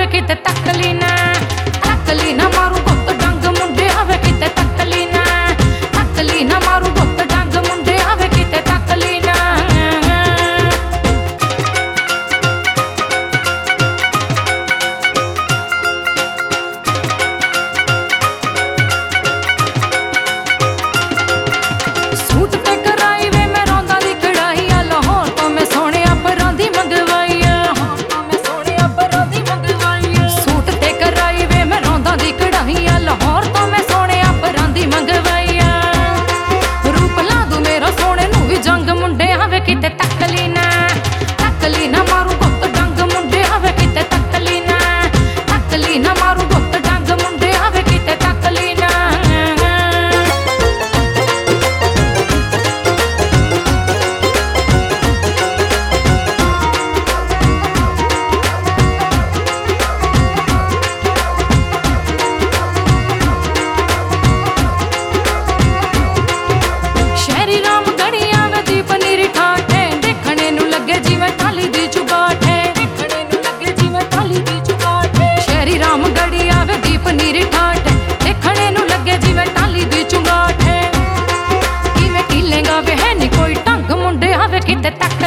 किते तकली ना मारू गुत्त डंग मुंडे आवे किते तकली ना मारू गुत्त डंग मुंडे आवे किते तकली ना। सूट ते कराई वे मैं रौंदा दी कढ़ाई आ लाहौर तो मैं सोने अपरां दी मंगवाई सूट ते कराई वे मैं रौंदा दी कढ़ाई आ लाहौर तो मैं सोने अपरां दी मंगवाई रूप ला दू मेरा सोने नू भी जंग मुंडे आवे किते तकली ना मारू गुत्त डंग मुंडे आवे किते तकली ना मारू गुत्त डंग मुंडे आवे किते तकली ना। शहरी राम गढ़िया वे दीप नीरी ठाठ है देखने नू लगे जिवें थाली दी चुगाट है शहरी राम गढ़िया वे दीप नीरी ठाठ है देखने नू लगे जिवें थाली दी चुगाट है किवें कीलेंगा वे है नी कोई ढंग मुंडे आवे किते तक